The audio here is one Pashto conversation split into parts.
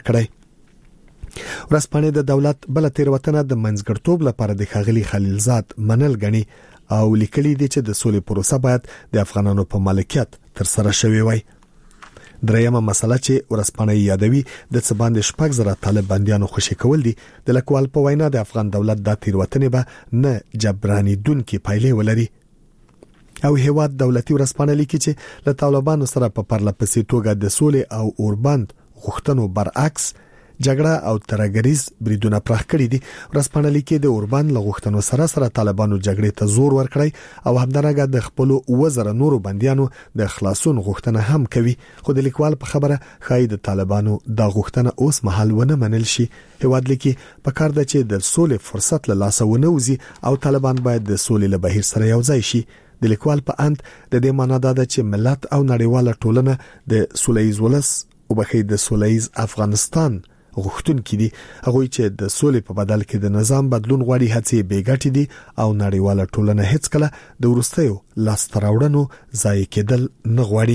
کړی. ورځپاڼې د دولت بل تیروتنه د منځګړتوب لپاره د ښاغلي خلیلزاد منل غني او لیکلي دي چې د سولې پروسه باید د افغانانو په مالکیت تر سره شوی وای. دریمه مسله چې ورځپاڼې یادوي د څه باندې 6,000 طالب بنديانو خوشي کول دي. د لیکوال په وینا د افغان دولت د تیروتنې به نه جبرانی دونکي پایلې ولري. او هیواد دولتي ورځپاڼه لیکي چې له طالبانو سره په پرلپسې توګه د سولې او اوربند غوښتنو برعکس جګړه او ترهګریز بریدونه پراخ کړي دي. ورځپاڼه لیکي د اوربند له غوښتنو سره طالبانو جګړې ته زور ورکړی او همدارنګه د خپل 1000 نورو بنديانو د خلاصون غوښتنه هم کوي. خو د لیکوال په خبره خای د طالبانو د غوښتنه اوس مهال ونه منل شي. هیواد لیکي په کار ده چې د سولې فرصت له لاسه ونوزي او طالبان باید د سولې له بهیر سره یو ځای شي. د لیکوال په اند د دې معنی ده چې ملت او نړیواله ټولنه د سولهییز ولس او بخې د سولهییز افغانستان غوښتونکي دي. هغه چې د سولې په بدل کې د نظام بدلون غواړي هڅې بیګټې دي او نړیواله ټولنه هیڅ کله د ورستیو لاستراوړنو ځای کېدل نه غواړي.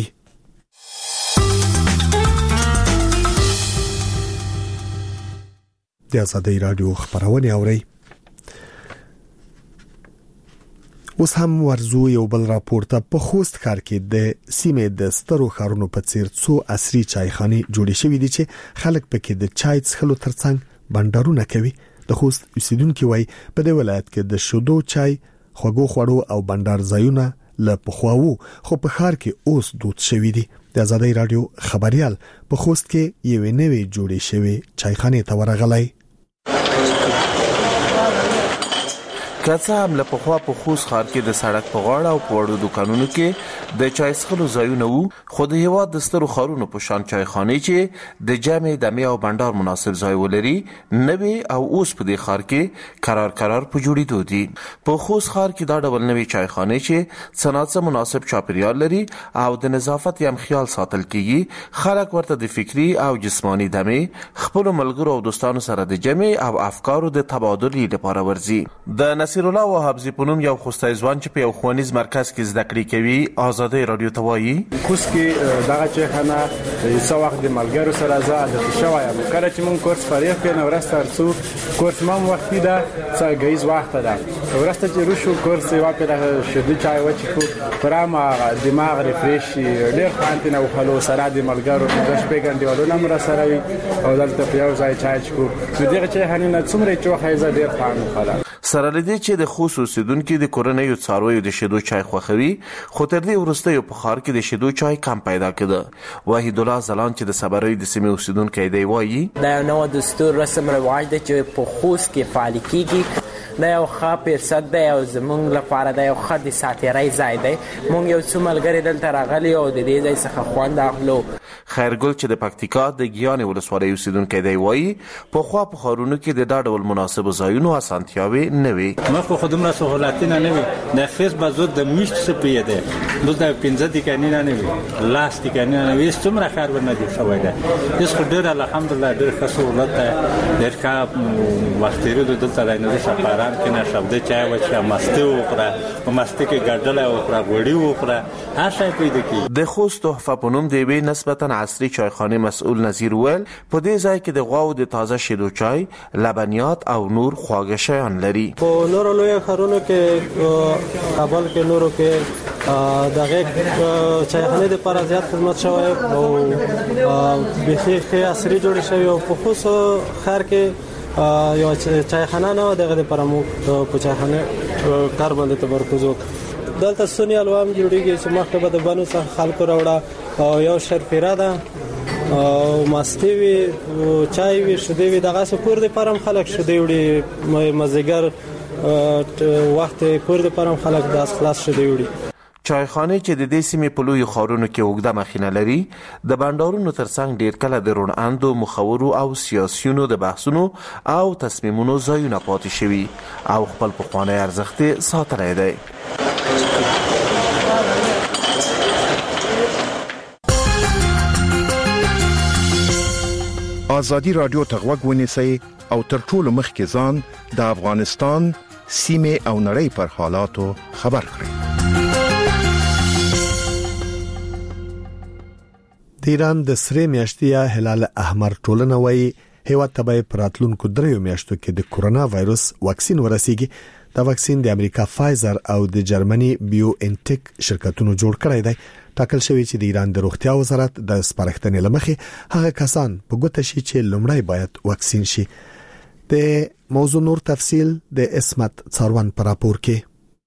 د آزادۍ رادیو خبرونه اوري. اوس هم ورزو یو بل راپورته په خوست ښار کې د سیمې د سترو ښارونو په څیر څو عصري چایخانې جوړې شوې دي چې خلک پکې د چای څښلو ترڅنګ بندرونه کوي. د خوست اوسیدونکو وایي په دې ولایت کې د شودو چای خوږو خوړو او بندر ځایونه له پخواو خو په ښار کې اوس دود شوي دي. د آزادۍ رادیو خبريال په خوست کې یو نوې جوړې شوې چایخانې ته ورغلی. کڅه هم له پخوا په خوست ښار کې د سړک په غاړه او په وړو دکانونو کې د چای څښلو ځایونه وو، خو د هیواد د سترو ښارونو په شان چایخانې چې د جمع دمې او بندر مناسب ځای ولري نوې او اوس په دې ښار کې قرار په جوړېدو دي. په خوست ښار کې دا ډول نوې چایخانې چې صنعت مناسب چاپیریال لري او د نظافت یم خیال ساتل کیږي، خلک ورته د فکری او جسمانی دمې خپل ملګرو او دوستانو سره د جمع او افکارو د تبادلې لپاره ورځي. د نصیر الله وهابزی په نوم یو خوستی ځوان چې په یو ښوونیز مرکز کې زده کړې کوي آزادۍ رادیو ته وایي خوست کې دغه چایخانه څو وخت د ملګرو سره زه عادت شوم. کله چې مونږ کورس فارغ کړو ورسته ارڅو کورس مام وخت ده څه غیز وخت ده ورسته چې روشو کورس واپس شدي چای وچکو پرما دماغ ریفریش ډېر خانتي نه وخلو سره د ملګرو د شپې ګڼې ولونه مر سره وي او دلته په یو ځای چای چکو دغه چایخانه نه څومره چې وخایزه ډېر خان خلا سره لدی چې د خوست اوسیدونکو د کورنۍ څارویو د شیدو چای خوخوي، خو تر دې وروسته یو په ښار کې د شیدو چای کم پیدا کړه. وحید الله زلان چې د صبرۍ د سیمې اوسیدونکو دی وایي دا نو دستور رسم رواج دی چې په خوست کې فعال کیږي. دا یو ښه فرصت دی او زمونږ لپاره دا یو ښه د ساتیرۍ ځای دی. مونږ یو څو ملګري دلته راغلي او د دې ځای څخه خوند اخلو. خیرګل چې د پکتیکا د ګیانې ولسوالۍ اوسیدونکی دی وایي پخوا په ښارونو کې د دا ډول مناسبو ځایونو اسانتیاوې نه وي. مخکې خو دومره سهولتونه نه وي. د فیس بازو د میشت څه پیدا دلته 15 دکانونه نه وي، لاس دکانونه نه وي، څومره خیر ورنه دي شوی دی. اوس خو ډېر الحمدلله ډېر ښه سهولت دی. ډېر ښه وخت تېرېدو دلته دی نو داسې په ارام کې نه شبده چای وڅښه، مستې وخوره، په مستې کې ګډله وخوره، غوړي وخوره، هر شی پیدا کېږي. د خوست تحفه په نوم د یوې نسبتا عصري چایخانې مسؤل نظیر ویل په دې ځای کې د غواو د تازه شیدو چای، لبنیات او نور خواږه شیان لري. په نورو لویو ښارونو کې کابل کې نورو کې دغه چایخانې لپاره زیات خدمت شوی او بخیر کې عصري جوړ شوی او په خوست ښار کې یو چایخانه نه دغه لپاره مو په چایخانه کار باندې تمرکز وکړ. دلته سونی الوام جوړیږي چې مخکې به د بانو څخه خلکو راوړه او یو شرفیره ده او مستې وي چای وي شیدې وي دغه څه کور د پرم خلک شیدې وړي مازیګر وخت کور د پرم خلک داس خلاص شیدې وړي. چایخانه چې د دې سیمې په لویو ښارونو کې اوږده مخینه لري د بندرونو ترڅنګ ډېر کله د روڼاندو مخورو او سیاسیونو د بحثونو او تصمیمونو ځایونه پاتې شوي او خپل پخوانی ارزښت ساتلی دی. آزادی رادیو ته غوږ ونیسئ او تر ټولو مخکې ځان د افغانستان سیمې او نړۍ پر حالاتو خبر کړئ. د ایران د سری میاشتې یا هلال احمر ټولنه وایي هیواد ته به پراتلونکو 3 میاشتو کې د کورونا وایروس واکسین ورسیږي. دا واکسین د امریکا فایزر او د جرمني بیو انټیک شرکتونو جوړ کړی دی. ټاکل شوی چې د ایران د روغتیا وزارت د سپارښتنې لمخې هغه کسان په ګوته شي چې لومړی باید واکسین شي. د موضوع نور تفصیل د اسمت څاروان پر راپور کې.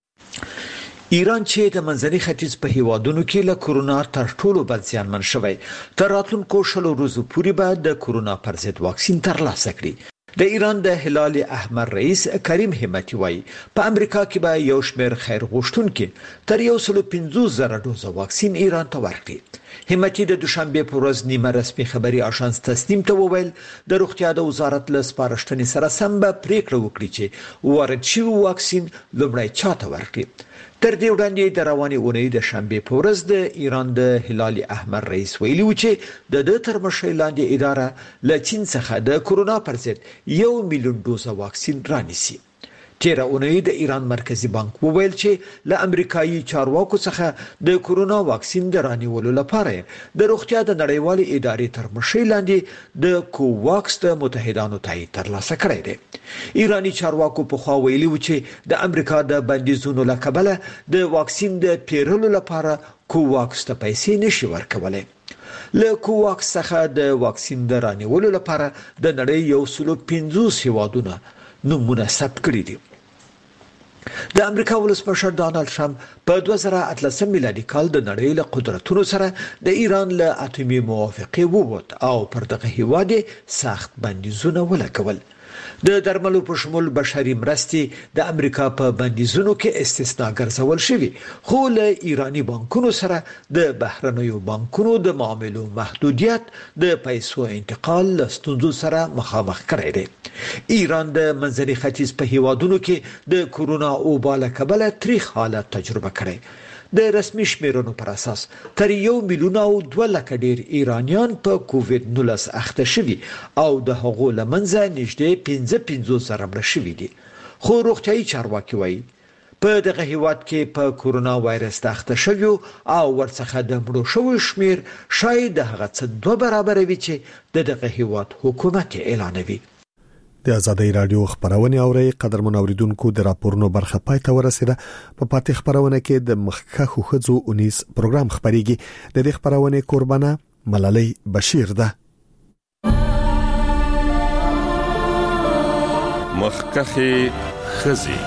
ایران چې د منځني ختیځ په هیوادونو کې له کورونا تر ټولو بد زیانمن شوی، تر راتلونکو 20 ورځې پورې به د کورونا پر ضد واکسین ترلاسه کړي. د ایران د هلال احمر رئیس کریم همتی وایي په امریکا کې به یو شمېر خیر غوښتونکي تر 150,000 ډوزه واکسین ایران ته ورکړي. همتی د دوشنبه په ورځ نیمه رسمي خبري آژانس تصنیم ته وویل د روغتیا د وزارت له سپارښتنې سره سم به پریکړه وکړي چې وارد شوی واکسین لومړی چاته ورکړي. تر دې وړاندې د روانې اونۍ د شنبه په ورځ د ایران د هلال احمر رئیس ویلي و چې د تر مشرۍ لاندې اداره له چین څخه د کورونا پر ضد 1 میلیون ډوزه واکسین رانیسي. تیر اونۍ د ایران مرکزی بانک وویل چې له امریکایي چارواکو څخه د کورونا واکسین د رانیولو لپاره د روغتیا د نړیوالې ادارې تر مشرۍ لاندې د کوواکس د متحدانو تایید ترلاسه کړی دی. ایرانی چارواکو په خوا ویلي و چې د امریکا د بندیزونو له کبله د واکسین د پیرلو لپاره کوواکس ته پیسې نشي ورکولای. له کوواکس څخه د واکسین د رانیولو لپاره د نړۍ 150 هیوادونه نومونه ثبت کړي دي. د امریکا ولسمشر ډانلډ ټرمپ په 2018 میلادي کال د نړۍ له قدرتونو سره د ایران له اټومي موافقې ووت او پر دغه هیواد سخت بندیزونه ولګول. د درملو په شمول بشري مرستې د امریکا په بندیزونو کې استثناء ګرځول شوی، خو له ایرانی بانکونو سره د بهرنیو بانکونو د معاملو محدودیت د پیسو انتقال له ستونزو سره مخامخ کړی دی. ایران د منځني ختیځ په هیوادونو کې د کورونا وبا له کبله تریخ حالت تجربه کړی. د رسمي شمیرونو پر اساس تر 1 میلیون او 2 لک ډیر ایرانیان په کووید 19 اخته شوي او د هغو لمنځه نږدې 15,000 مړه شوي دي. خو روغتیايي چارواکي وایي په دغه هیواد کې په کورونا وایرس اخته شوي او ورڅخه د مړو شوو شمیر شاید هغه څه 2 برابر وي چې دغه هیواد حکومت اعلانوي. د آزادۍ رادیو خبرونه اوري قدرمن اوریدونکو د راپورونو برخه پای ته ورسیده. په پاتې خبرونه کې د مخکخو خزو 19 پروګرام خبريږي. د دې خبرونه قربانه ملالۍ بشیر ده. مخکخه خزي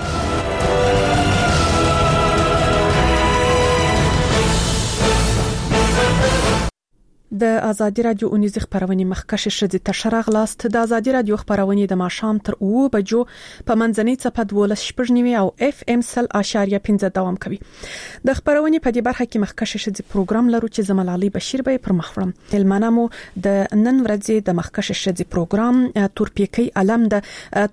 د ازادي رادیو اونیز خبرونه مخکشه شدي تشرغ لاست د ازادي رادیو خبرونه د ماشام تر 2 بجو په منځنۍ صفه 12 او اف ام سل اشاریه 15 دوام کوي. د خبرونه په دې برخه کې مخکشه شدي پروګرام لرو چې زملالي بشیر به پر مخورم. المنامو د نن ورځې د مخکشه شدي پروګرام تورپیکی علم د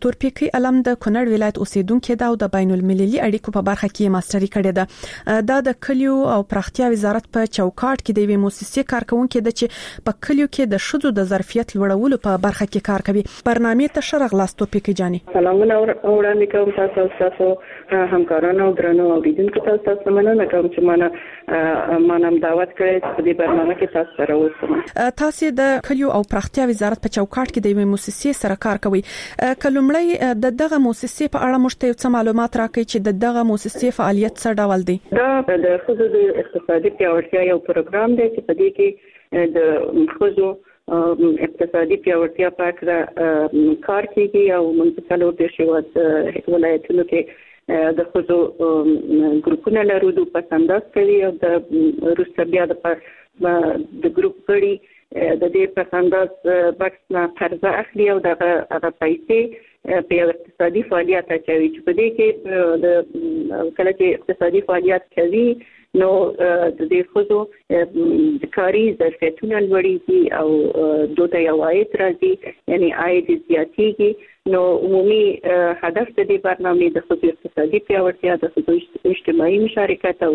کونړ ولایت اوسیدونکو د بین المللي اړیکو په برخه کې ماستری کړی ده. د کلیو او پراختیا وزارت په چوکاټ کې د وی موسسې کارکونکو چې په کلیو کې د شذو د ظرفیت لوړولو په برخه کې کار کوي. برنامه تشرغ لاستو پکې جاني. سلامونه وړاندې کوم تاسو همکارانو او درنو اوریدونکو تاسو مننه کوم چې مانم دعوت کړی په دې برنامه کې تاسو سره اوسم. تاسو د کلیو او پراختیا وزارت په چوکاټ کې د موسسې سره کار کوي. کلمړی دغه موسسې په اړه مشته څه معلومات راکړي چې دغه موسسې فعالیت څه ډول دی؟ دا د خصوصي د اقتصادي پیاوړتیا یو پروګرام دی چې په دې کې د خصوصي اقتصادي پیاوړتیا په اړه کار کوي او منځکلو د شوات ولایتونو کې د خصوصي ګروپونه لرو د پسنداز کوي او د روسیا بیا د ګروپ غړي د دې پسنداز بکس نه قرض اخلي او دغه پیسې په اقتصادي فعالیت اچوي چې په دې کې د کله چې اقتصادي فعالیت کوي نو د دې خصوص د کاری ظرفیتونه لوړیږي او دوی یو عاید راځي یعنی عاید زیاتیږي. نو عمومي هدف د دې برنامې د خصوصي اقتصادي پیاوړتیا د خصوصي اجتماعي مشارکت او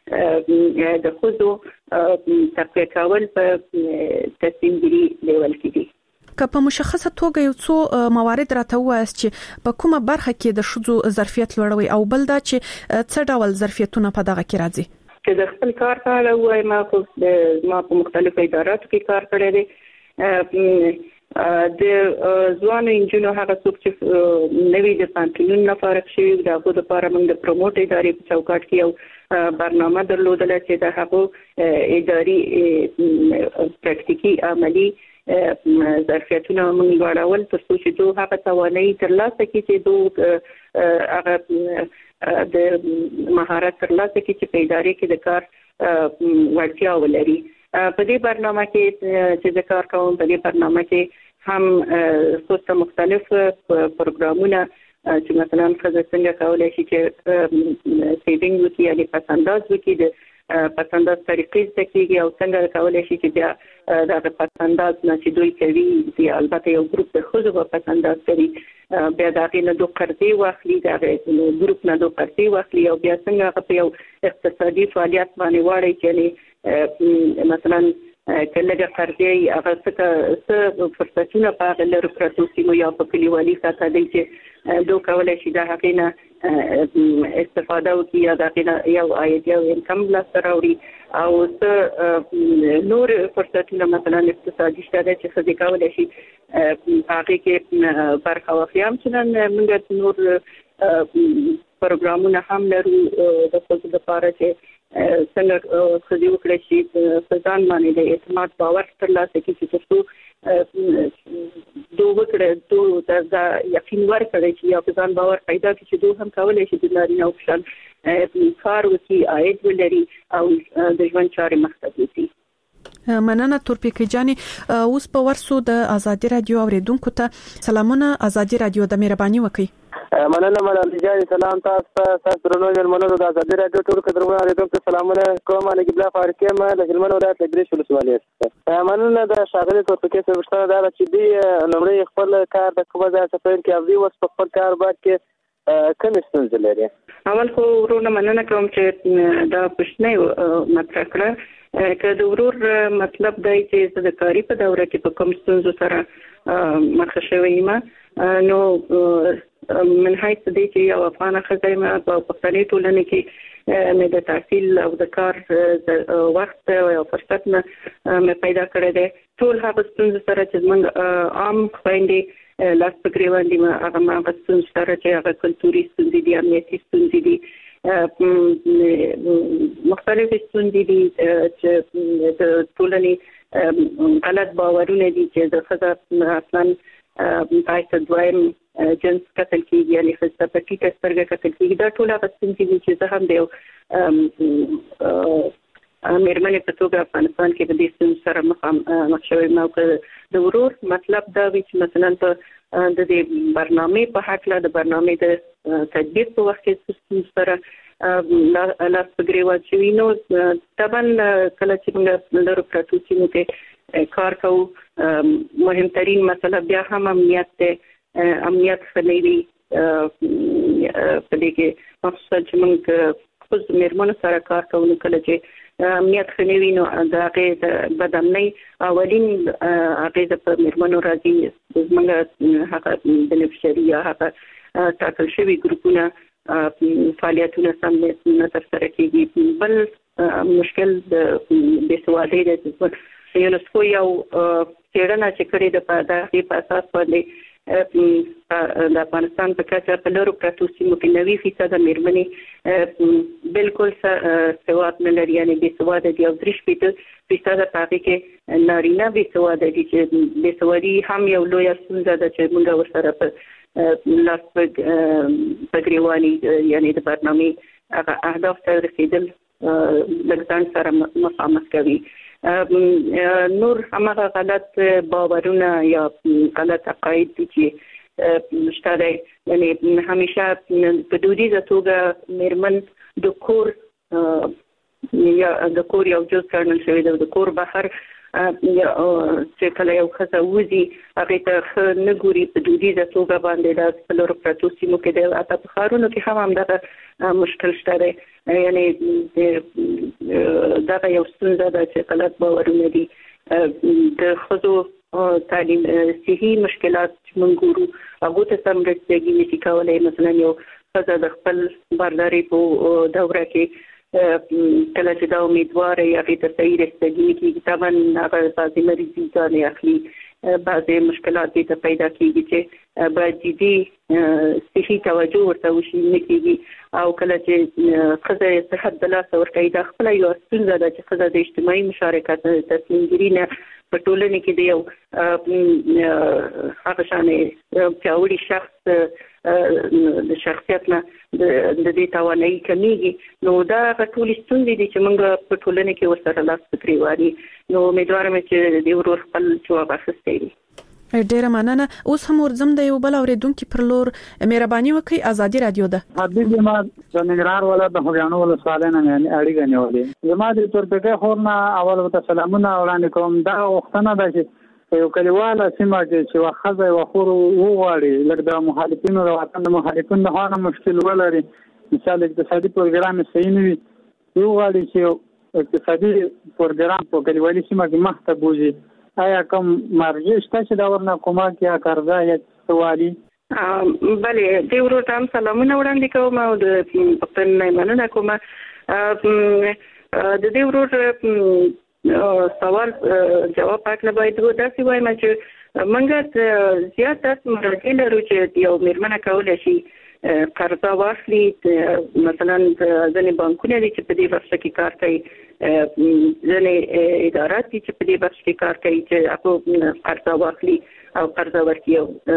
د خصوص تقویه کول په تصمیمګیري لیول کې دي. که په مشخصه توګه یو څو موارد راته وایي چې په کومه برخه کې د شذو ظرفیت لوړوي او بل دا چې څه ډول ظرفیتونه په دغه کې راځي؟ چې د خپل کار په اړه وایم ما په مختلفو اداراتو کې کار کړی دی د ځوانو انجونو هغه څوک چې نوې د پانتونونو نه فارغ شوي دغه لپاره موږ د پروموټ ادارې په چوکاټ کې یو برنامه درلودله چې د هغو اداري پریکټیکي عملی ظرفیتونه موږ لوړول ترڅو چې دوی هغه توانایي ترلاسه کړي چې دوی هغه د مهارت ترلاسه کړي چې په ادارې کې د کار وړتیا ولري. په دې برنامه کې چې د کار کوم په دې برنامه کې هم څو مختلف پروګرامونه چې مثلا څنګه کولای شي چې سیوینګ وکړي یا پسنداز وکړي د پسنداز طریقې څخه او څنګه کولای شي چې بیا د پسنداز نه چې دوی کوي چې البته یو ګروپ د خود په پسنداز کوي بیا دا غینه دوه قرضې واخلي دا ګروپ نه دوه قرضې واخلي او بیا څنګه په یو اقتصادي فعالیت باندې واړي چې مثلا کله د قرضې هغه څه فرصتونه په غلر پروتو سیمو یا په کلیوالي ساته دي چې دوی کولای شي دا حقینه استفاده وکړي یا دا یو عاید یو انکم لاسته راوړي او څه نور فرصتونه مثلا اقتصادي شته چې څه کولای شي هغه کې برخه واخلي. هم چې موږ نور پروګرامونه هم لرو د خپل لپاره چې څنګه خدي وکړي چې ځان باندې د اعتماد باور ترلاسه کړي چې تاسو دوه وکړه دا یقین ورکړي چې یو ځان باور پیدا کړي چې دوه هم کولای شي د نارینه او ښځو کار وکړي عاید ولري او د ژوند چارې مخته وړي. مننه تورپیکي جاني. اوس په ورسو د ازادي رادیو اوریدونکو ته سلامونه. ازادي رادیو د مهرباني وکړي. مننه ملال جاني. سلام تاسو درنو ملمنو د ازادي رادیو ټول کډرونه اوریدونکو ته سلامونه کوم. انا قبله فارکه ما د هلمند ولایت لګریش ولسوالۍ مننه د شاغلي تورپیکي سره دا چې دی لمړی خپل کار د کومه ځای څخه پیل کې او دی وس په خپل کار باندې کوم ستونزې لري. اول خو ورونه مننه کوم چې دا پښتنه مطرح کړه که د ورور مطلب دی چې د کاری په دوره کې په کوم ستونزو سره مخ شوی ما نو من حیث دی چې یو افغان خزایمه په پښتني ټولنه کې مې د تحصیل او د کار وخت او فرصت نه مې پیدا کړی دی. ټول هغه ستونزې سره چې موږ عام خويندې لاس پکړې باندې هغه ستونزې سره چې هغه کلتوري ستونزې دي امنیتي ستونزې دي مختلف ستونزې دي چې د ټولنې غلط باورونه دي چې د خزه اصلا پایته دویم جنس قتل کیږي یعنی خزه په کې سترګه قتل کیږي دا ټول هغه ستونزې دي چې زه هم دیو مېرمنې په توګه افغانستان کې د دې ستونزو سره مخ شوی ما د ورور مطلب دا وی چې مثلا په د دې برنامه په حق له د برنامه د تدبیر په وخت کې ستونزې سره لاس پګری واچوي نو طبعا کله چې موږ لرو پروتو سیمو کې کار کوو مهمترین مسله بیا هم امنیت ته امنیت خلوی په دې کې مخصوصا چې موږ خپل مېرمنو سره کار کوو کله چې امنیت خلوی نو دا غي د بدامنۍ اولین هغه د مېرمنو راځي موږ هغه د نفشري یا هغه تاکل شوی ګروپونه فعالیتونه سم نه ترسره کیږي. بل مشکل د بېسوادۍ د یونسکو یو څېړنه چې کړې د پدې په اساس باندې د افغانستان په کچه په لرو پروتو سیمو کې 90% مېرمنې بالکل سواد نه لري یعنی بېسواده دي او 3% پاتې کې نارینه بېسواده دي چې بېسوادي هم یو لوی ستونزه ده چې موږ ورسره په لاس پګریوانی یعنی د برنامه هغه اهداف ته رسیدل لږ سره مخامخ کوي. نور هغه غلط باورونه یا غلط عقاید دي چې شته یعنی همیشه په دودیزه توګه مېرمن د کور یو جز ګڼل شوی د کور بهر چې کله یو خزه وځي هغه ته نه ګوري په دودیزه توګه باندې د خپل پروتو سیمو کې د اته په خارونو کې هم دغه مشکل شته یعنی دا یو ستونزه ده چې غلط باورونه دي د خزو تعلیم صحي مشکلات موږ ګورو هغه ته سم رسېږي نشي کولای مثلا یو خزه د خپل بارداري په دوره کې کله چې دا امیدوار یا غیر صحیح رسیدګي کې طبعا هغه بعضي مریضي ځان اخلي بعضي مشکلات دې پیدا کیږي چې باید جدي صحي توجه ورته وشي نکېږي او کله چې خزه صحت د لاس ورکړي د خپل یو ستونزه د چې خزه د اجتماعي مشارکت تصمیمګیری نه په ټولنه کې دی یو هغه شانې پیاوړي شخص د شخصیت نه د دې توانایي کمیږي نو دا ټول ستونزې دي چې موږ په ټولنه کې ورسره لاس پرې واري نو امیدوارم چې د ورور خپل جواب اخیستی وي. ډیره مننه. اوس هم ورزم د یو بل اوریدونکو پر لور مهرباني وکړئ. ازادي رادیو ده. حبیبي ما د ننګرهار ولایت د خوګیانو ولسوالۍ نه اړیکه نیولې. زما د تورپیکۍ خورنا اول ته سلامونه وړاندې کوم. دا وختونه ده چې یو کلیواله سیمه کې چې واخځه وخور وغواړي لکه د مخالفینو د وطن د مخالفینو د هغه مشکل ولري مثال اقتصادي پروګرام صحیح نه وي وغواړي چې اقتصادي پروګرام په کلیوالي سیمه کې مخته بوزي آیا کوم مرجع شته چې دا ورنه کومک یا قرضه یا سوالي؟ بله د ورور تام سلامونه وړاندې کوم او د پښتنې مننه کوم. د دې ورور سوال جواب پاتله باید داسې وایم چې موږ زیات مرجع لرو چې یو میرمنه کولای شي قرضه واخلي مثلا ځینې بانکونه دي چې په دې بخش کې کار کوي ځینې ادارات دي چې په دې بخش کې کار کوي چې هغه قرضه واخلي او قرضه ورکړي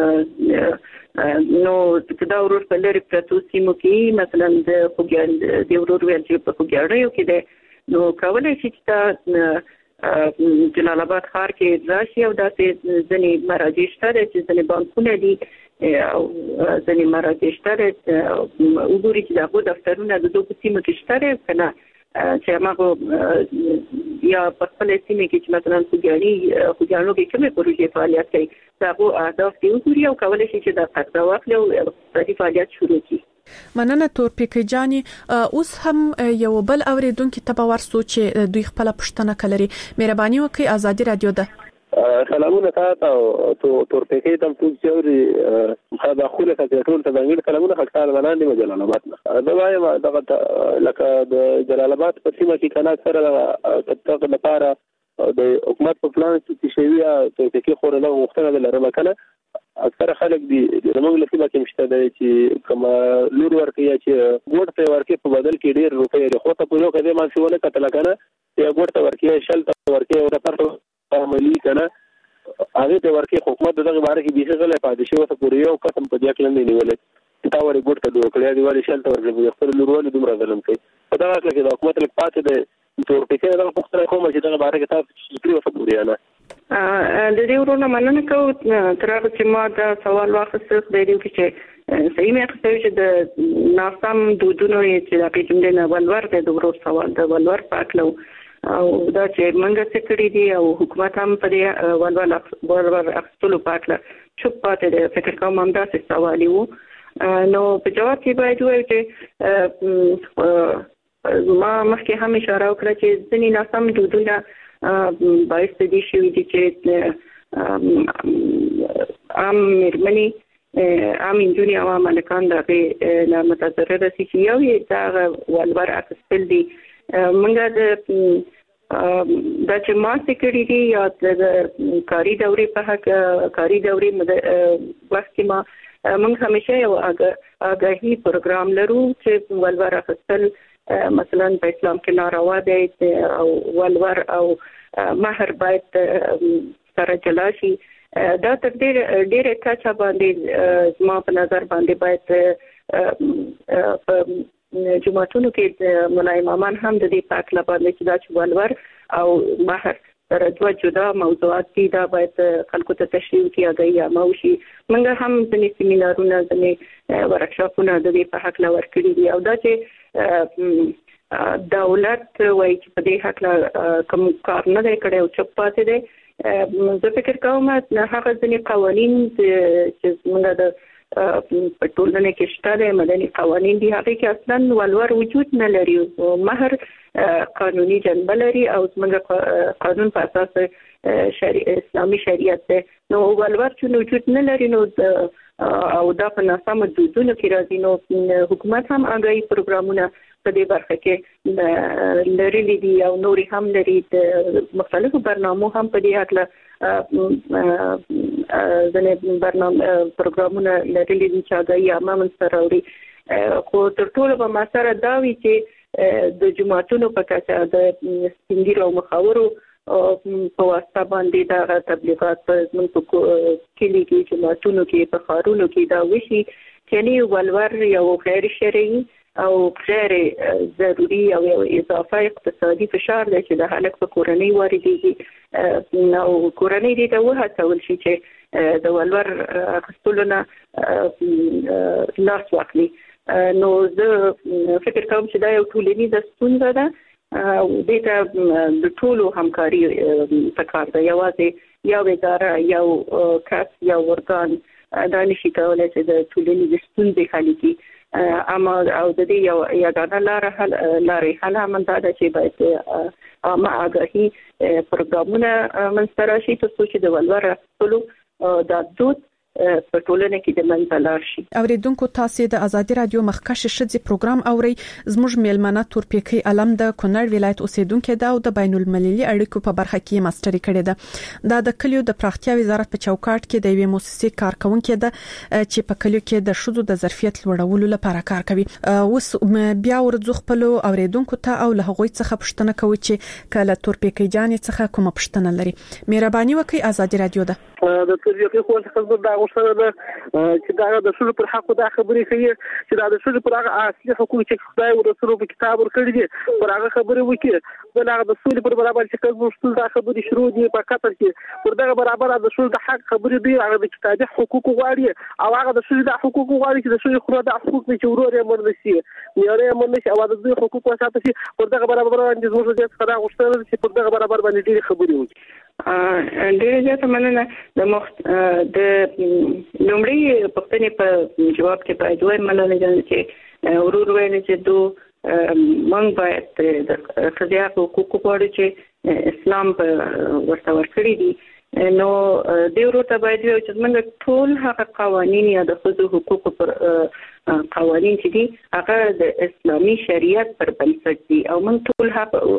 نو دا ورور په لري پروتو سیمو کې مثلا د خوګیان د ورور ویل چې په خوګیاړیو کې ده نو کولای شي چې جلال آباد ښار کې راشي او داسې ځینې مراجع شته چې ځینې بانکونه دي او ځینې مراجع شته وګوري چې دغه دفترونه د دوه سیمو کې شته کنه چې هغه یا په خپل سیمه کې چې مثلا خوګیانو کې کومه پروژې فعالیت کوي دغه اهداف دی وګوري او کولای شي چې د قرضه واخلي او اقتصادي فعالیت شروع کړي. مننه تورپیکۍ جاني. اوس هم یو بل اوریدونکو ته به ورسو چې دوی خپل پښتنه کلري. مهرباني وکړئ. ازادي رادیو ده. سلامونه تاسو تورپیکۍ تم ټول چوري دا خوله کې ټول ته دغه کلمونه خلک باندې جلال آباد نه دا وایم دغه لکه د جلال آباد په سیمه کې کنا سره تطبیق لپاره د حکومت په پلان کې شوی تورپیکۍ خور له مختلفه لرمه کنه اکثر خلک دي زموږ له سیمه کې مشته دي چې کوم لور ورکړي چې ګوډ ته ورکړي په بدل کې ډیر روپۍ لري خو ته په یو کې ما څه ونه کتل کنه چې ګوډ ته ورکړي شل ته ورکړي او د پرته عملی کنه هغه ته ورکړي حکومت دغه باره کې بیخي غلې پاتې شو ته پوری یو قسم په ځکه لندې نیولې تا ورې ګوډ ته دوکړې دی ولی شل ته ورکړي خپل لورونه دومره ظلم کوي په دغه کې د حکومت لپاره پاتې ده تورپیکۍ دغه پختره کومه چې دغه باره کې تاسو فکر وکړئ نه د دې ورونه مننه کوم تر هغه چې ما دا سوال واخیسته د دې چې صحیح مې ښه چې د ناسم دودونو چې د جملې نه ولور د ورور سوال د ولور پاکلو او دا چې منګه سکړې دي او حکومت هم په دې ولور اخستلو پاکله چوپ پاتې ده. فکر کوم هم دا سوال وو نو په جواب کې باید وایي چې ما مخکې هم اشاره وکړه چې ځینې ناسم دودونه باعث دي شوی دي چې عام میرمنې عام انجونی او مالکان دغه نه متضرره شي یو دا ولور اخیستل دي منګه د دا چې ما سکړې دي یا د کاری دورې په حق کاری دورې وخت ما موږ همیشه یو آگاهي پروګرام لرو چې ولور اخیستل مثلا په اسلام کې ناروا دی او ولور او مہر باید سره جلا شي دا تر ډېر کچا باندې زما په نظر باندې باید جمعتونو کې مولای امامان هم د دې پاک لپاره چې دا ولور او مہر سره دوه جدا موضوعات دي دا باید خلکو ته تشریح کیږي یا موشي موږ هم د سیمینارونو د ورکشاپونو د دې په حق لور کړی دي او دا چې دولت وایي چې په دې حق کوم کار نه دی کړی او چپ پاتې دی زه فکر کوم هغه ځینې قوانین چې موږ د په ټولنه کې شته مدني قوانین دي هغه کې اصلا ولور وجود نه لري مہر قانوني جنبه لري او موږ قانون په اساس اسلامي شریعت ده نو ولور چې وجود نه لري نو او دا په ناسم دودونو کې راځي نو حکومت هم آگاهي پروګرامونه په دې برخه کې لري دي او نوري هم لري د مختلفو برنامو هم په دې حق ځنې برنامه پروګرامونه لري چې هغه یې امام سره وړي خو تر ټولو به ما سره دا وی چې د جماعتونو په کچه د سپینګیرو مخاورو په واسطه باندې دا تبلیغات په زموږ کلی کې جماعتونو کې په خارونو کې دا وشي چې ولور یو غیر شرعي او غیر ضروري او یو اضافه اقتصادي فشار دی چې د هلک په کورنۍ واردېږي نو کورنۍ دې ته وهڅول شي چې د ولور اخیستلو نه لاس واخلي نو زه فکر کوم چې دا یو ټولنیزه ستونزه ده او دې ته د ټولو همکاري پکار ده یوازې یو اداره یو کس یو ورګان دا نشي کولای چې د ټولنیزې ستونزې حل کړي اما او د دې یو یاګانه لارې حل هم دا چې باید عامه آگاهي پروګرامونه منځته راشي ترڅو چې د ولور اخیستلو د دود په ټولنه کې د منځ لار شي. اوریدونکو تاسو د ازادي رادیو مخکش شذي پروګرام اوري زموږ میلمنه تورپیکی علم د کونړ ولایت اوسیدونکو دا او د بین المللي اړیکو په برخه کې ماستری کړی ده د کلیو د پراختیا وزارت په چوکاټ کې د یوې مؤسسې کارکونکو ده چې په کلیو کې د شذو د ظرفیت لوړولو لپاره کار کوي اوس بیا ورځو خپل اوریدونکو ته او له هغوی څخه پوښتنه کوي چې کله تورپیکی جان څخه کومه پوښتنه لري مهرباني وکړئ ازادي رادیو ده د ترجیحي خپل دا غوښتنه ده چې دا د شذو پر حق د خبرې کوي چې دا د شذو پر هغه اصلي حقوق چې خدای ورسره په کتاب ورکړي دي پر هغه خبرې وکړي بل هغه د سولې پر برابر چې کوم مشکل دا خبرې شروع دي په قطر کې پر دغه برابر د شذو د حق خبرې دي هغه د کتابي حقوق غواړي او هغه د شذو د حقوق غواړي چې د شذو خو د حقوق چې ورور یې مرنسي یاره مرنسي او د دوی حقوق وساتل شي پر دغه برابر باندې زموږ د څخه غوښتنه چې پر دغه برابر باندې ډېری خبرې وکړي ډېر زیات مننه د لومړی پښتنې په جواب کې باید وایم مننه چې ورور ویل چې مونږ باید د خدای حقوق غواړو چې اسلام ورته ورکړي دي نو د ورته باید یو چې موږ ټول هغه قوانين یا د خصوصي حقوق پر قوانين چې دي هغه د اسلامي شریعت پر بنسټ دي او موږ ټول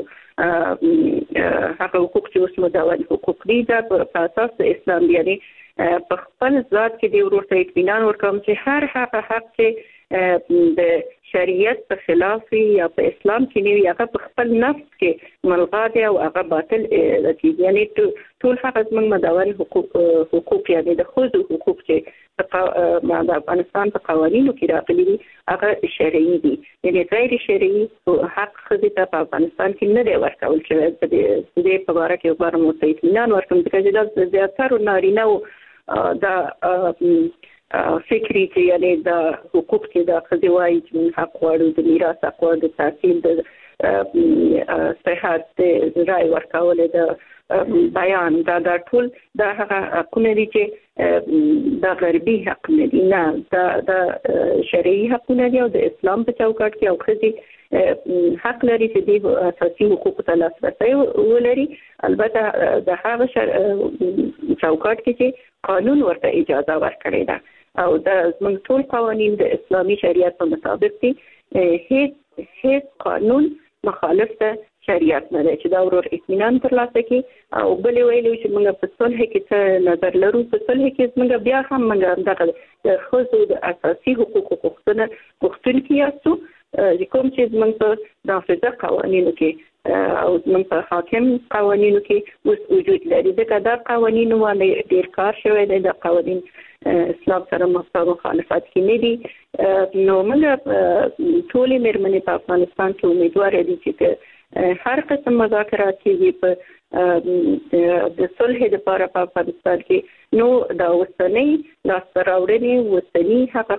هغه حقوق چې اوس مدون حقوق دي دا په اساس د اسلام یعنی په خپل ذات کې د ورته اطمینان ورکوم چې هر هغه حق چې د شریعت په خلاف یا په اسلام کې نه هغه په خپل نفس کې ملغا دي او هغه باطل دي یعنی ټول هغه زموږ مدون حقوق یعنی د خود حقوق چې د افغانستان په قوانینو کې راغلي دي هغه شرعي دي یعنی غیر شرعي حق خدي په افغانستان کې نه دی ورکول چې د دې په اړه کې خبر مو ته اطمینان ورکوم چې دا زیاتره نارینه دا فکری چې یعنی د حقوق کې د خدي وایي چې حق غواړو د میراث حق غواړو د تحصیل د صحت د رای ورکول د بیان دا ټول دا هغه حقونه دي چې د غربي حق نه دي نه د شرعي حقونه دي او د اسلام په چوکاټ کې او خدي حق لري چې د اساسي حقوقو ته لاسرسي ولري البته د هغه چوکاټ کې چې قانون ورته اجازه ورکړي ده او د زموږ ټول قوانين د اسلامي شریعت په مطابق دي هیڅ قانون مخالف د شریعت نه دی چې دا ورور اطمینان ترلاسه کړي او بل ویلو چې موږ په صلح کې څه نظر لرو په صلح کې موږ بیا هم موږ د خصوصي د اساسي حقوقو غوښتونکي یاستو کوم چې موږ په نافذه قوانینو کې او موږ په حاکم قوانینو کې اوس وجود لري دا قوانینو باندې ډیر کار شوی دی د قوانین اسلام سره مخالفت کې نه دي نو موږ ټول مېرمنې په افغانستان کې امیدوار دي چې هر قسم مذاکرات کېږي په د صلح لپاره په افغانستان کې نو دا وسنۍ لاسته راوړنې وسنۍ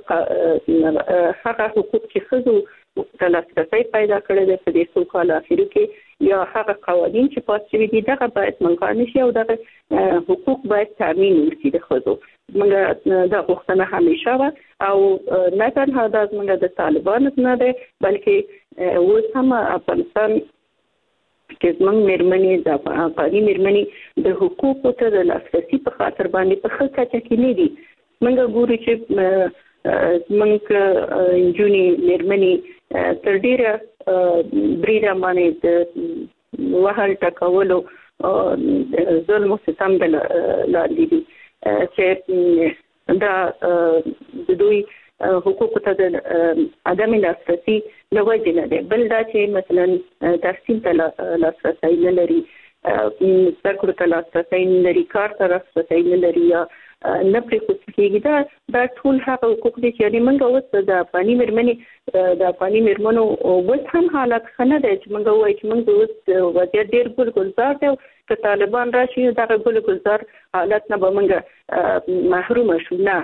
هغه حقوق چې خزو د لاسرسي پیدا کړل د دې څو کال اخیرو کې یا هغه قوانين چې پاس شوي دي دا باید منځګړی شي او دا حقوق باید تامین وشي د خزو موږ دا غوښتنه همیشه و او نه تنها د موږ د طالبانو نه ده بلکې اوس هم افغانستان کې زموږ مېرمنې د افغاني مېرمنې د حقوقو ته د لاسرسي په خاطر باندې په ښه کچه کې نه دي موږ ګورو چې موږ انجونې مېرمنې تر ډیره بریده باندې وهل ټکولو ظلم او ستم لاندې دي چې دا د دوی حقوق ته د عدم لاسرسي لوجه نه ده، بل دا چې مثلا تحصیل ته لاسرسي نه لري، سرکړو ته لاسرسي نه لري، کار ته لاسرسي نه لري یا نه پرې خوشکېږي. دا ټول هغه حقوق دي چې موږ اوس د افغاني میرمنو اوس هم حالت ښه نه دی چې موږ وایو چې موږ اوس وضعیت ډېر ګلګلزار دی، که طالبان راشي دغه ګلګلزار حالت نه به موږ محروم شو. نه،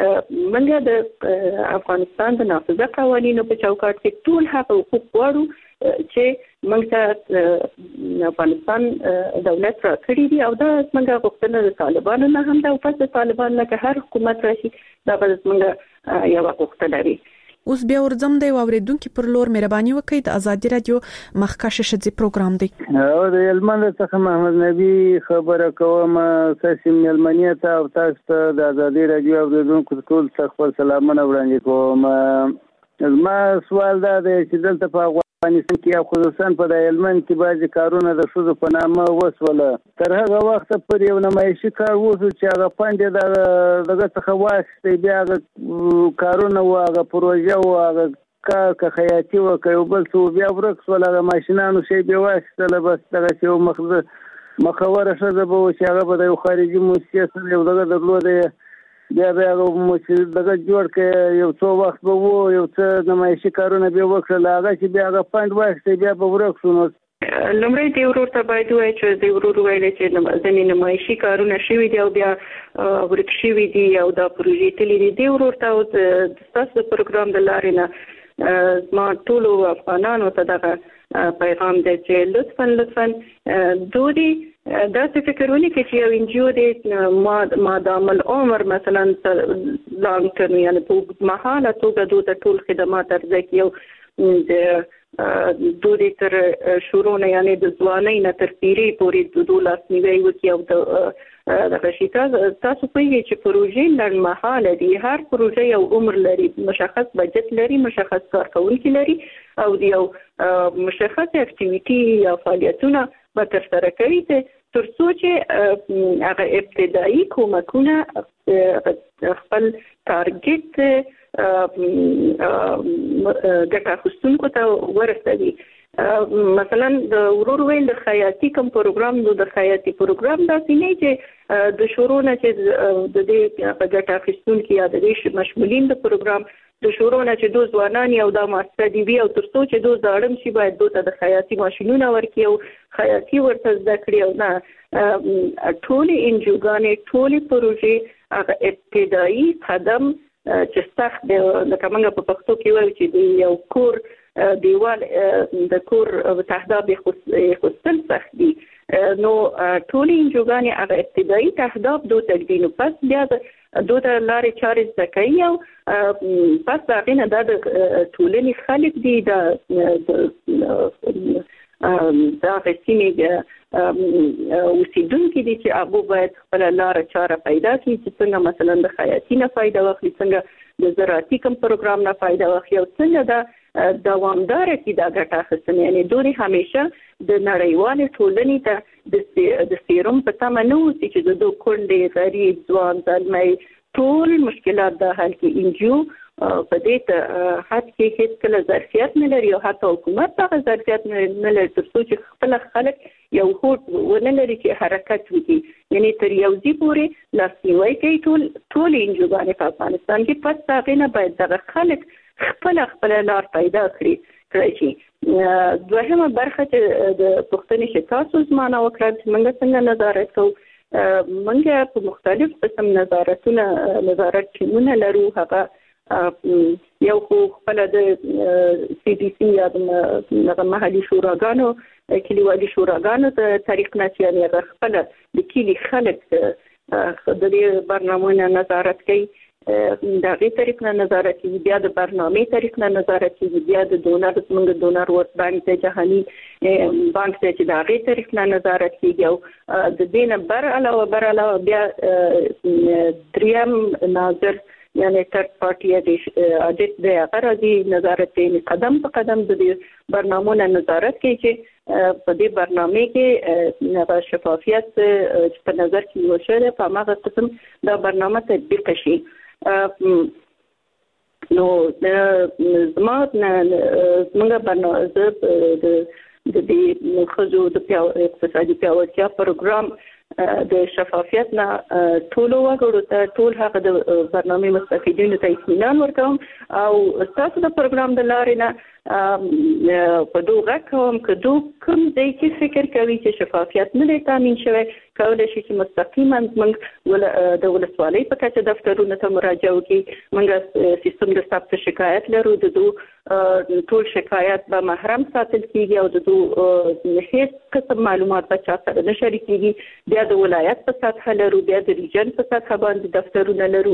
موږ د افغانستان د نافذه قوانینو په چوکاټ کې ټول هغه حقوق غواړو چې موږ ته افغانستان دولت راکړي دي، او دا موږ غوښتنه د طالبانو نه هم ده، او پس د طالبانو نه که هر حکومت راشي دا به موږ یو غوښتنه وي. اوس بیا ورځم دی واوریدونکو پر لور مهرباني وکړئ. د ازادي رادیو مخکښ شذې پروګرام دی. او د هلمند څخه محمد نبی خبره کوم. تاسو ملمنیت او تاسو ته د ازادي رادیو اوریدونکو ټول څخه خپل سلامونه وړاندې کوم. ما سوال دا دی چې دلته په افغانستان کې او خصوصا په د هلمند کې بعضې کارونه د ښځو په نامه وسوله. تر هغه وخته پورې یو نمایشي کار وشو چې هغه فنډ یې دغه څخه واخیستی، بیا هغه کارونه و، هغه پروژه و، هغه کار که خیاطي و که یو بل څه و، بیا ورک شول. هغه ماشینانو شی بیا واخیستله، بس دغسې یو مخوره ښځه به و چې هغه به د یو خارجي موسسې سره یو دغه درلوده، بیا به هغه دغه جوړ کړه، یو څو وخت به و، یو څه نمایشي کارونه بیا وکړل، هغه چې بیا هغه فنډ واخیستی بیا به ورک شو. نو لومړی د ورور ته باید ووایي چې د ورور ویلی چې ځینې نمایشي کارونه شوي دي او بیا ورک شوي دي او دا پروژې تللي دي. د ورور ته ستاسو د پروګرام د لارې نه زما ټولو افغانانو ته دغه پیغام دی چې لطفا دوی داسې فکر ونکړي چې یو انجیو دی مادام العمر مثلا لانګ ټرم یعنې په اوږدمهاله توګه دوی ته ټول خدمات عرضه کړي او دوی تر شروع نه یعنې د ځوانۍ نه تر پیرۍ پورې دوی لاسنیوی وکړي او دغه شي. تاسو پوهېږئ چې پروژې لنډمهاله دي، هر پروژه یو عمر لري، مشخص بجټ لري، مشخص کارکوونکي لري او د یو مشخص اکټیویټي یا فعالیتونه به ترسره کوي تر څو چې هغه ابتدایي کومکونه خپل ټارګټ ګټه اخیستونکو ته ورسوي. مثلا د ورور ویل د خیاطي کوم پروګرام نو د خیاطي پروګرام داسې نه چې د شروع نه چې د دې په ګټه اخیستونکي یا د دې مشمولین د پروګرام د شروع نه چې دوی ځوانان یو د ماستر دی او تر څو چې دوی ځاړم شي باید دوی ته د خیاطي ماشینونه ورکړي او خیاطي ورته زده کړي. او نه ټولې انجوګانې ټولې پروژې هغه ابتدایي قدم چې سخت دی، لکه موږ په پښتو کې وایو چې د یو کور دیوال د کور تهداب خستل سخت دي، نو ټولې انجوګانې هغه ابتدایي تهداب دوی تږدي، نو پس بیا دوی ته لارې چارې زده کوي او پس د هغې نه دا د ټولنې خلک دي، د هغې سیمې اوسیدونکي دي چې هغوی باید خپله لاره چاره پیدا کړي چې څنګه مثلا د خیاطي نه فایده واخلي، څنګه د زراعتي کوم پروګرام نه فایده واخلي او څنګه دا دوامداره کړي دا ګټه اخیستنه. یعنې دوی همیشه د نړیوالې ټولنې ته د سیروم په تمه نه اوسي چې د دوی کونډې، غریب، ځوان، زلمی ټول مشکلات د حل کې انجیو په دې ته حد کې هیڅ کله ظرفیت نه لري او حتی حکومت ته ظرفیت نه لري تر څو چې خپل خلک یو هوډ ونه لري چې حرکت وکړي. یعنې تر یو ځای پورې لاسنیوی کوي ټول انجوګانې په افغانستان کې، پس د هغې نه باید دغه خلک خپله لار پیدا کړی شي. دوهمه برخه چې د پوښتنې چې تاسو زما نه وکړه چې موږ څنګه نظارت کوو، موږ په مختلف قسم نظارت ټیمونه لرو. هغه یو خو خپله د سی ډي سی یا د محلي شوراګانو کلیوالي شوراګانو ته طریق نه چې یعنې هغه خپله د کلي خلک د دې برنامو نه نظارت کوي، د هغې طریق نه نظارت کوي، بیا د برنامې طریق نه نظارت کوي، بیا د ډونر زموږ ډونر ورک بانک دی، جهاني بانک دی چې د هغې طریق نه نظارت کېږي. او د دې نه بر علاوه بیا دریم ناظر یعنی ترد پارتی اډیټ دی هغه راځي نظارت کوي قدم په قدم د برنامهونو نظارت کوي چې په دې برنامه کې شفافیت په نظر کې وشوه په هغه قسم دا برنامه تطبیق شي. نو زموږ برنامه د خزو د اقتصادي پیاوړتیا پروګرام د شفافیت نه ټول وګړو ته ټول هغه د برنامه مستفیدینو ته اطمینان ورکوم او تاسو د پروګرام د لارې نه په دوه کوم کدو کوم ځای کې فکر کوي چې شفافیت نه دی تامین شوی کولای شي چې مستقیما موږ د ولسوالۍ په کچه دفترونو ته مراجعه وکړي. موږ سیستم د ثبت شکایت لرو د ټول شکایت به محرم ساتل کیږي او د هیڅ قسم معلومات به چا سره نه شریکيږي. بیا د ولایت په سطح لرو بیا د ریجن په سطح باندې دفترونه لرو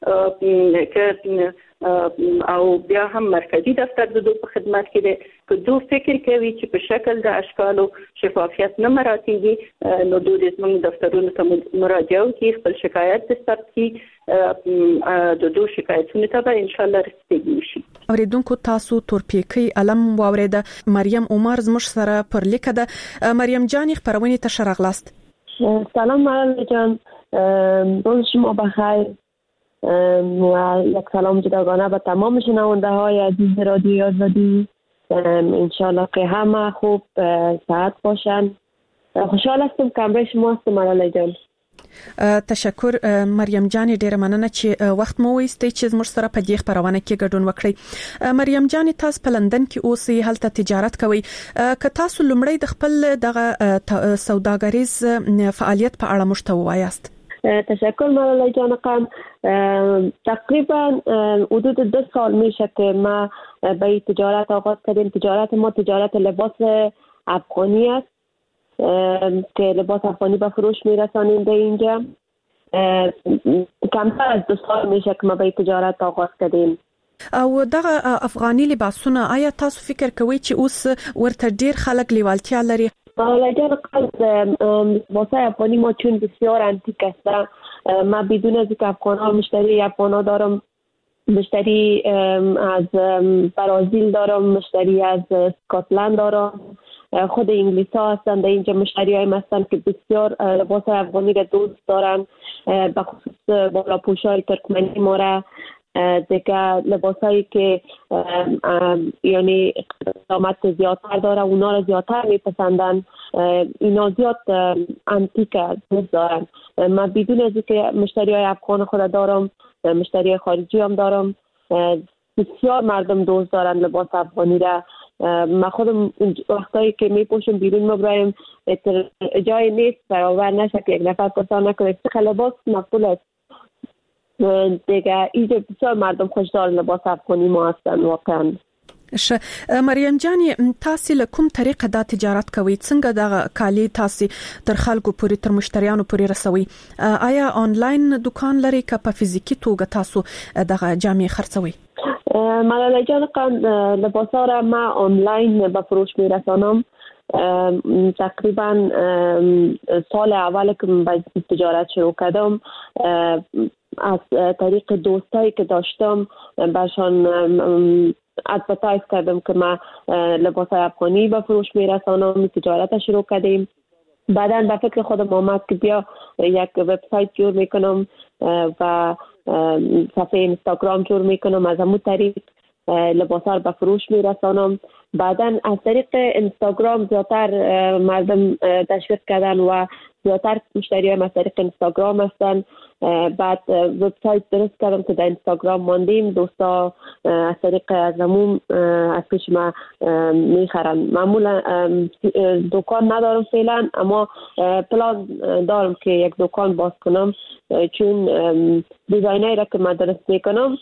او بیا هم مرکزی دفتر د دوه په خدمت کې دی که دوه فکر کوي چې په شکل د اشکالو شفافیت نه مراتیږي نو دوی د زموږ دفترونو ته مراجعه وکړي خپل شکایت ثبت کړي د دوه شکایتونو ته به ان شاء الله رسیدګي شي. اوریدونکو تاسو تورپیکی علم واوریده مریم عمر زموږ سره پر لیکه ده. مریم جان خبرونه ته شرغلاست. سلام مریم جان، روز شما بخیر و یک سلام جداگانه به تمام شنونده های عزیز رادیو آزادی. انشالله که همه خوب صحت باشن. خوشحال هستم که همراه شما هستم مریم جان. تشکر مریم جان، ډیره مننه چې وخت مو وایستئ چې زموږ سره په دې خبرونه کې ګډون وکړئ. مریم جان، تاسو په لندن کې اوسئ، هلته تجارت کوئ. که تاسو لومړی د خپل دغه سوداګریز فعالیت په اړه موږ ته ووایاست. تشکر مریم جان خان. تقریبا حدود 2 سال میشه که ما به تجارت آغاز کردیم. تجارت ما تجارت لباس افغانی است که لباس افغانی به فروش میرسانیم به اینجا. کمتر از 2 سال میشه که ما به تجارت آغاز کردیم. او دغه افغاني لباسونه آیا تاسو فکر کوئ چې اوس ورته ډیر خلک لیوالتیا لري؟ لجان لباس افغانی ما چون بسیار انتیک است، ما بدون از اینکه افغان‌ها مشتری افغان‌ها دارم، مشتری از برزیل دارم، مشتری از اسکاتلند دارم، خود انگلیس‌ها هستند اینجا مشتریای هستند که بسیار لباس افغانی را دوست دارن، به خصوص بالاپوش‌های ترکمنی ما را دیگه لباسایی که یعنی قیمت زیادتر داره اونا رو زیادتر میپسندن. اینا زیاد انتیک دوست دارن. من بدون از اینکه مشتریای افغان خود دارم، مشتری خارجی هم دارم، بسیار مردم دوست دارن لباس افغانی را. من خودم وقتایی که میپوشم بیرون مبرایم جای نیست برابر نشه که یک نفر پرسان نکنه چه لباس مقبول است. دیگه اینجا بسیار مردم خوشدار لباس افغانی ما هستن واقعا. مریم جان، تاسو له کوم طریقه دا تجارت کوئ؟ څنګه دا کالی تاسو تر خلکو پورې تر مشتریانو پورې رسوي؟ آیا آنلاین دکان لري که په فزیکی توګه تاسو دغه جامې خرڅوي؟ مریم جان، لباسا را ما آنلاین به فروش میرسانم. تقریبا سال اول که به تجارت شروع کردم از طریق دوستایی که داشتم برشان ادورتایز کردم که ما لباس افغانی به فروش میرسانم، تجارت شروع کردیم. بعداً به فکر خودم آمد که بیا یک وبسایت جور میکنم و صفحه اینستاگرام جور میکنم، از همون طریق لباس ها رو به فروش میرسانم. بعداً از طریق اینستاگرام زیادتر مردم تشویق کردن و زیادتر مشتری های از طریق اینستاگرام هستن. بعد وبسایت درست کردم که در اینستاگرام ماندیم، دوستا از طریق ازمون از پیش ما میخرن. معمولا دکان ندارم فعلا، اما پلان دارم که یک دکان باز کنم، چون دیزاینایی را که من درست میکنم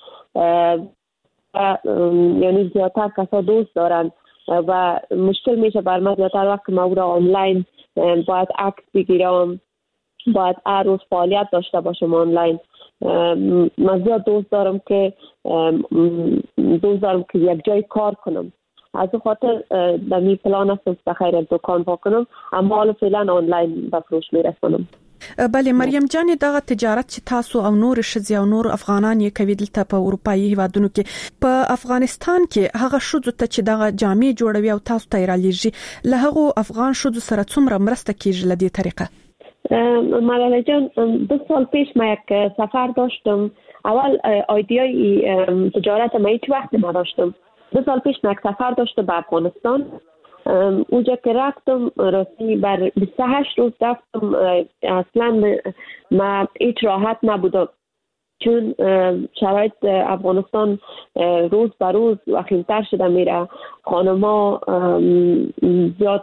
یعنی زیادتر کسا دوست دارن و مشکل میشه بر من زیادتر وقت ما او را آنلاین باید عکس بگیرم، باید هر روز فعالیت داشته باشم آنلاین. من زیاد دوست دارم که یک جای کار کنم. از این خاطر در می پلان هستم که خیر دکان با کنم، اما حالا فعلا آنلاین به فروش میرسونم. بله مریم جان دغه تجارت چې تاسو او نور شذ او نور افغانان یې کوي دلته په اروپאי هیوادونو کې په افغانستان کې هغه شذ ته چې دغه جامې جوړوي او تاسو ته رالیږي له هغه افغان شذ سره څومره مرسته کیږي لدې طریقه؟ ملاله جان 2 سال پیش ما یک سفر داشتم. اول ایده‌ای تجارت ما هیچ وقت نداشتم. 2 سال پیش ما یک سفر داشتم به افغانستان. اونجا که رفتم راستی بر 28 روز رفتم اصلا ما هیچ راحت نبودم چون شرایط افغانستان روز به روز وخیمتر شده میره. خانما زیاد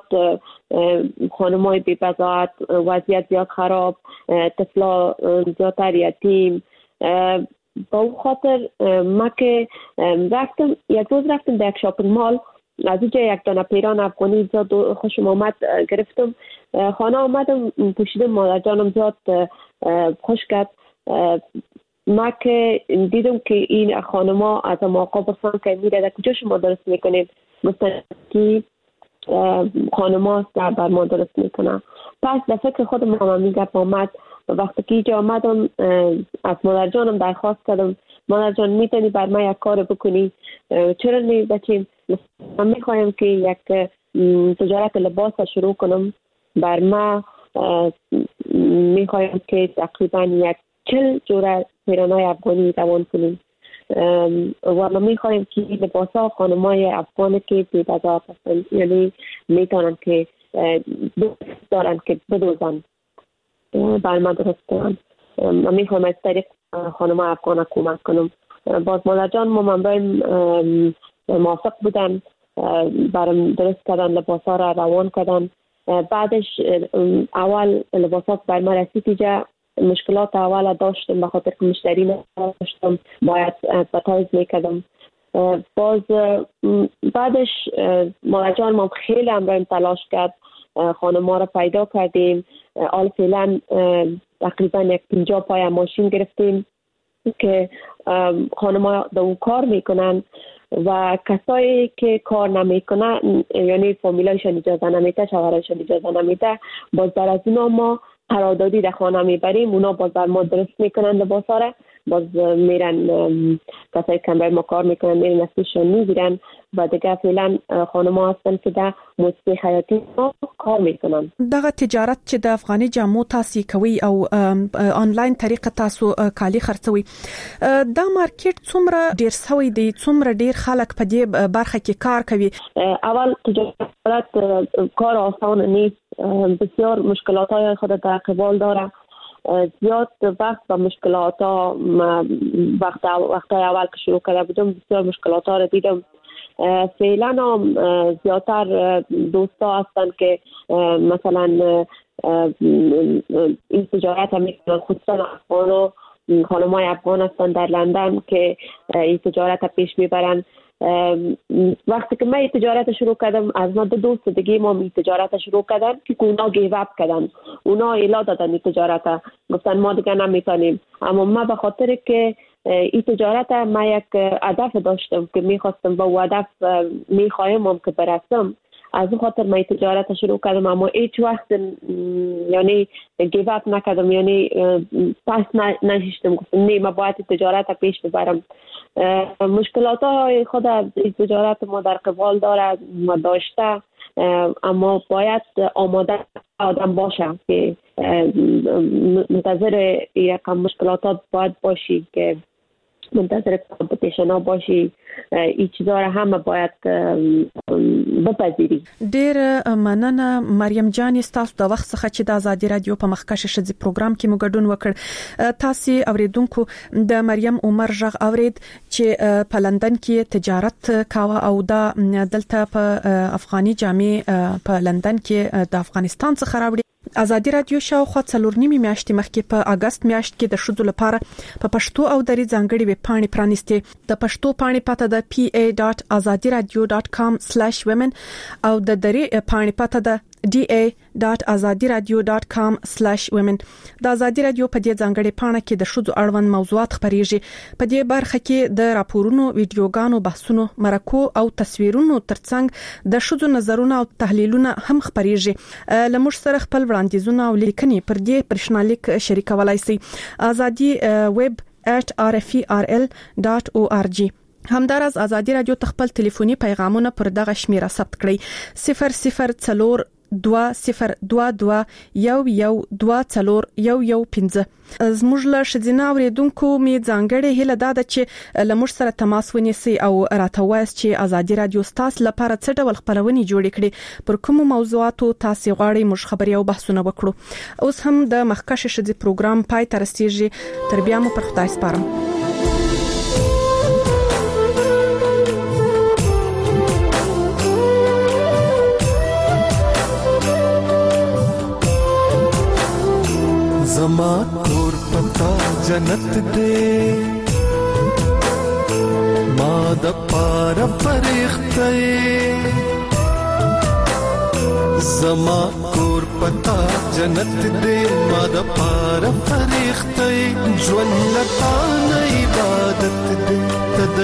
خانمای بی بضاعت، وضعیت زیاد خراب، طفلا زیادتر یتیم. با اون خاطر ما که رفتم یک روز رفتم در یک شاپینگ مال، از اینجا یک دانه پیران افغانی زیاد خوشم آمد گرفتم. خانه آمدم پوشیدم، مادر جانم زیاد خوش کرد. ما که دیدم که این خانما از آقا بسان که میره در کجا شما درست میکنید؟ مستقی خانما در بر ما درست میکنه. پس در فکر خودم هم میگم آمد. وقتی که اینجا آمدم از مادر جانم درخواست کردم مادر جان میتونی بر ما یک کار بکنی؟ چرا نیست بچیم؟ من میخوایم که یک تجارت لباس شروع کنم. بر ما میخوایم که تقریبا یک 40 جوره پیرانای افغانی روان کنیم و ما میخوایم که لباسا خانمای افغانی که بی بضاعت هستند، یعنی میتونن که دارن که بدوزن بر ما درست کنن. ما میخوایم از طریق خانمای افغان کمک کنم. باز مادر جان ما منبعیم موافق بودن، برام درست کردن، لباسا را روان کردن. بعدش اول لباسات بر ما رسید اینجا مشکلات اول داشتم به خاطر که مشتری نداشتم، باید ادورتایز میکردم. باز بعدش مادر جان ما خیلی امرایم تلاش کرد، خانم‌ها را پیدا کردیم. حال فعلا تقریبا یک 50 پای ماشین گرفتیم که خانم‌ها در اون کار میکنن و کسایی که کار نمیکنن یعنی فامیلایشان اجازه نمیده، شوهرشان اجازه نمیده، باز در از اونا ما قراردادی در خانه میبریم. اونا باز بر ما درست میکنن لباسا را، باز میرن کسایی که برای ما کار میکنن میرن نسلشان میگیرن و دیگه فعلا خانم‌ها هستن که در موسیقی حیاتی ما کار میکنن. دغه تجارت چې د افغاني جامو تاسو کوي او آنلاین طریقه تاسو کالی خرڅوي، دا مارکیټ څومره ډیر سوی دی؟ څومره ډیر خلک په دې برخه کې کار کوي؟ اول تجارت کار آسان نیست، بسیار مشکلات‌های خود در قبال داره. زیاد وقت و مشکلات ها وقت اول که شروع کرده بودم بسیار مشکلات ها رو دیدم. فعلا هم زیادتر دوستا هستن که مثلا این تجارت هم میکنن، خصوصا خانم‌های افغان هستن در لندن که این تجارت رو پیش میبرن. وقتی که من این تجارت شروع کردم از ما دو دوست دیگه ما این تجارت شروع کردن که اونا گیو اپ کردن، اونا اعلام دادن این تجارت، گفتن ما دیگه نمیتونیم. اما ما به خاطر که این تجارت ما یک هدف داشتم که میخواستم با هدف میخوایم که برسم، از اون خاطر من تجارت شروع کردم. اما هیچ وقت یعنی گیو اپ نکردم، یعنی پس نشیشتم، گفتم نه من باید تجارت پیش ببرم. مشکلات های خود از تجارت ما در قبال داره ما داشته، اما باید آماده آدم باشه که منتظر یک مشکلات باید باشی، که منتظر کامپیتیشن ها باشی، این چیزا را همه باید بپذیری. ډیر مننه مریم جان، تاسو د وخت څخه چې د آزادي رادیو په مخکشه شذ پروګرام کې مو ګډون وکړ. تاسو اوریدونکو د مریم عمر ژغ اورید چې په لندن کې تجارت کاوه او دا دلته په افغاني جامې په لندن کې د افغانستان څخه راوړي. آزادي رادیو شاوخوا 4 میاشتې مخکې په اگست میاشت کې د شذو لپاره په پښتو او دري ځانګړي ویب پاڼې پرانیستې. د پښتو پاڼې پته د pa.azadiradio.com/women او د دري پاڼې پته د da.azadiradio.com/women. د ازادي رادیو په دې ځانګړي پاڼه کې د ښځو اړوند موضوعات خبريږي. په دې برخه کې د راپورونو، ویډیوګانو، بحثونو، مرکو او تصویرونو ترڅنګ د ښځو نظرونه او تحلیلونه هم خبريږي. لمر سره خپل وړاندیزونه او لیکنې پر دې پرشنالیک شریکولای شي. azadi.web@rferl.org. همدارس ازادي رادیو تخپل ټلیفوني پیغامونه پر دغه شمیره ثبت کړئ: 00420211124115. زموږ له شذینا اوریدونکو می ځانګړي هله داده چې لمر سره تماس ونیسي او راته وایي چې ازادي رادیو تاسو لپاره څه ډول خبرونه جوړ کړي، پر کوم موضوعاتو تاسو غواړئ موږ خبري او بحثونه وکړو. اوس هم د مخکشه شذې پروګرام پای ته رسیدي. تر بیا مو پر خدای سپارم. زما کور پتا جنت دے ما د پار فرښتې زما کور پتا جنت دے ما د پار فرښتې ژوند لتا نه عبادت دے تد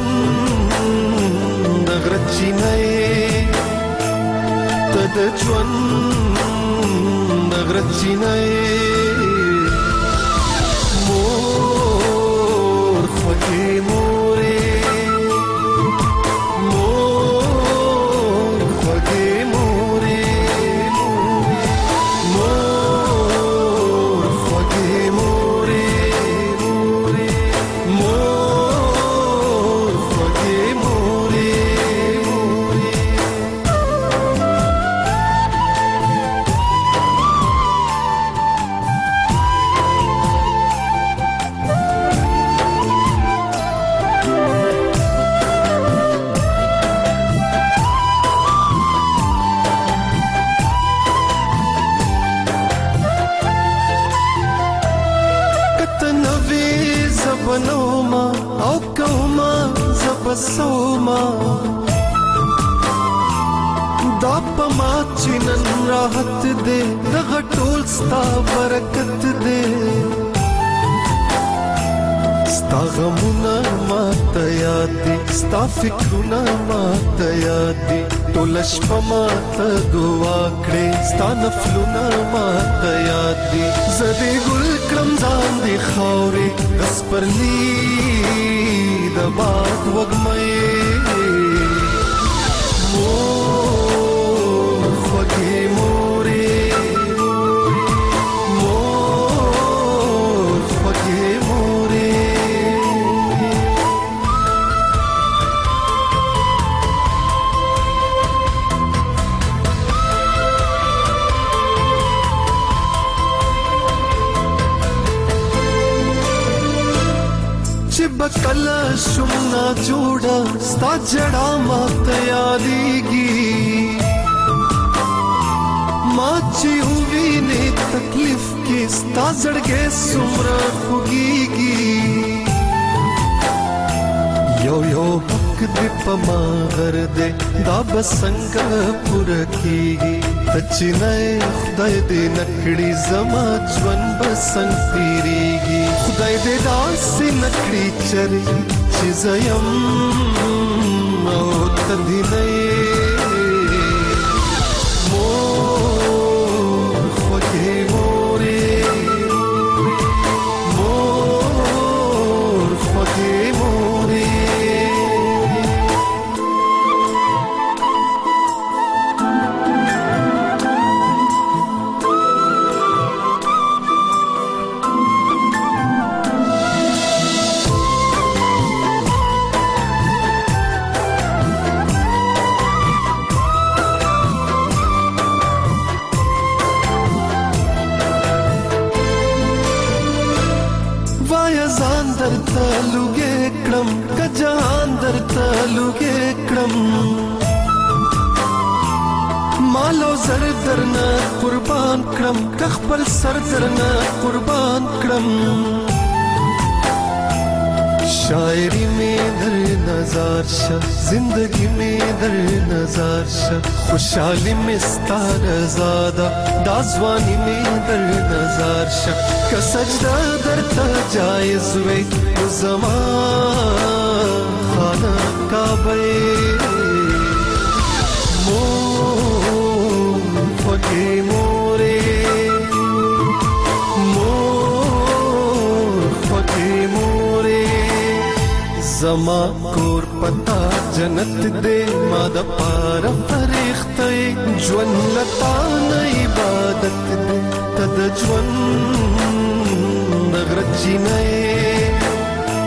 ژوند غرچی نه تد ژوند غرچی نه بسوما دا پما چنن راحت دے دغه ټول ستا برکت دے ستا غمونه ماته یاد دي ستا فکرونه ماته یاد دي ټول شپه ماته دعا کړې ستا نفلونه ماته یاد دي زدي ګل کړم ځان دي خاورې غسپرلی د باد وګمې مور خوږې مورې مور خوږې مورې چې بکله شمنا جوړه ستا جړه ماته یادېږي ما چې ووینې تکلیف کې ستا زړګی څومره خوږېږي یو یو حق دې په ما غر دې دا به څنګه پوره کېږي ته چې نه خدای دې نه کړي زما ژوند به څنګه تېرېږي خدای دې داسې نه کړي چرې چې زه یم او ته دې نه یې مور خوږې مورې مور خوږې مورې لوګې کړم که جهان درته لوګې کړم مالو زر درنه قربان کړم که خپل سر درنه قربان کړم शायरी में दर नजार शा जिंदगी में दर नजार शा खुशहाली में स्तार ज़ादा दाज़वानी में दर नजार शा का सजदा दर ता जायज़ वे ज़मान खाना काबे मो फके मोरे زما کور پتا جنت دے ما د پار فرښتې ژوند لتا نه عبادت دے تد ژوند غرچی نه